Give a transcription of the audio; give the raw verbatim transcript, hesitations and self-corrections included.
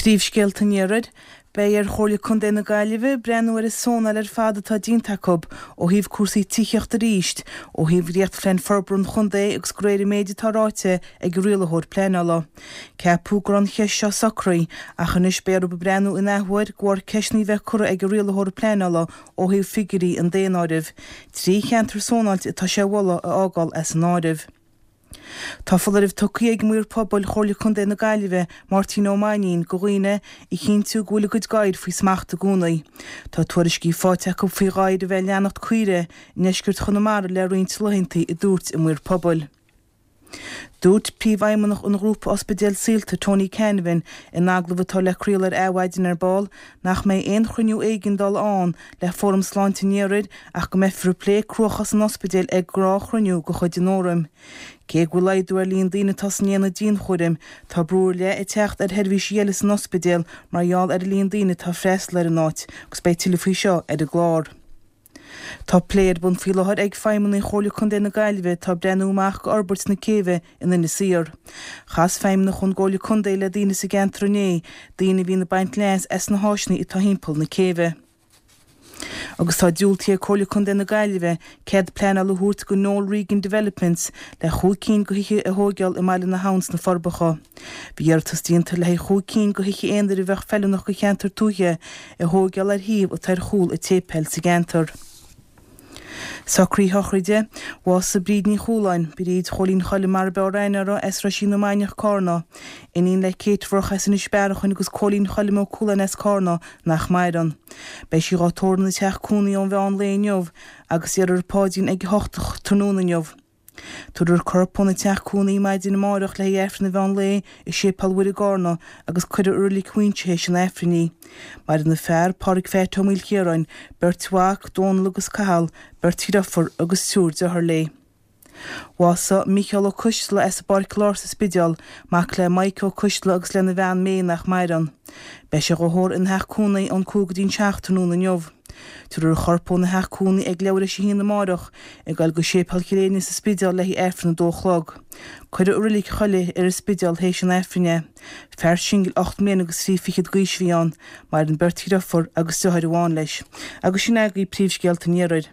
Príomhscéalta níorid, Béir chorla chun na Gaillimhe, breanúir is sónal ar fada tá dínta cob, ó híomh cuasaí tíocht a ríist, ó híomh riocht flein forbrún chundé agus gréir méide tá ráite ag rialaitheoir pléineala. Ce púgran cheis seo sacraí, a chunis béir be breanú in áhuair ghuair ceisní bheith cura ag rialaitheoir pléineala ó híomh figurí an déanáidh. Trí cheantar sónailt tá sé bhla a ágáil as an áidh. Tá fularibh tucaí ag múr pobl chorla chun na Gaillimhe Martin O'Mahony go ghaoine i chinú gúla go gaiid faoi smacht a gúnaí. Tá tuairiscí fáteach go faoi gáid a bheith leannacht cuire neisgurt chunamara le roinnt lehaintí i dúirt i múr pobl. Dúirt príomhhaimmenach an grúpa ospidéal síolta Tony Canavan in aglafatá le críalar áhhaidin ar ball nach mé aon chruinniú éigean dal an le fórum sláinte níorid ach go mefru plé cruachas an ospidéal ag grá chruinniú go chuid an óram. Cé go leidú ar líon daoine tas níana dín chuirim tá brúir le i techt ar herbhí síalas an ospidéal marall ar líon daoine tá freistal ar an áit gus bé tilfaí seo ar a glár. Tá pléad bun fiáthir ag feimimena chorla chun na Gaillimhe tá brenúach go orbert na céimhe in na sír. Chas feimimena chun ggóla chundé le daoine sa gentrané, daoine bhí na baint leas as na háisnaí i tá himpeall na céimhe. Agus tá dúiltí chorla chun na Gaillimhe céad pléanal le thuairt go Noel Regan Developments le chucín go hiiche a thógeal i maiile na hauns na forbacha. Bhí ar tastíonnta le chucín go hiiche éonidir i bheith fellúnach go cheantar túthe i thógeal ar thaobh ó tar chúl i tépel sa gentar. Sacraí thochraide, was sa bríd ní chúláin, bríd cholín chola mar bearreinara as rasí na mainneach cárna. Inín le céitfroch as in isbearachan agus cholín chola mó cúlan as cárna nach maidan. Bei si rátór na teach cúnaí an bhean léinneomh, agus ar ar pádín ag hochtach trónainneomh. Tuair corpóna teach cúnaí maidin na máireach le éifrin na bhean lé i sé palhuiir a gárna agus cuidir urlaí cuinte hééis an éifriní. Mar in na fearr páric fé tomíl chéarain, bertuach, dónal agus cahal, bertíraffar agus túr de thar lé. Wasa Michael ó Cúistla as a barc lár sa spideal, mac le Mike ó Cúistla agus le na bhean mé nach mairan. Bei sé go thór in theach cúnaí an cúgadín seachtarnú na neomh. Tuair chorpó na heach cúnaí ag leabhar sé hína máireach ag gáil go sé palciléine sa spideal le hí éifrin na dóchlog. Cuidir urlaí choile ar a spideal hééis an éifrine. Fear singil ocht mé agus trí fichiad gaismhíán, mar an bertíraffar agus tuthar amháin leis. Agus sin agaí príomhscéalta níorid.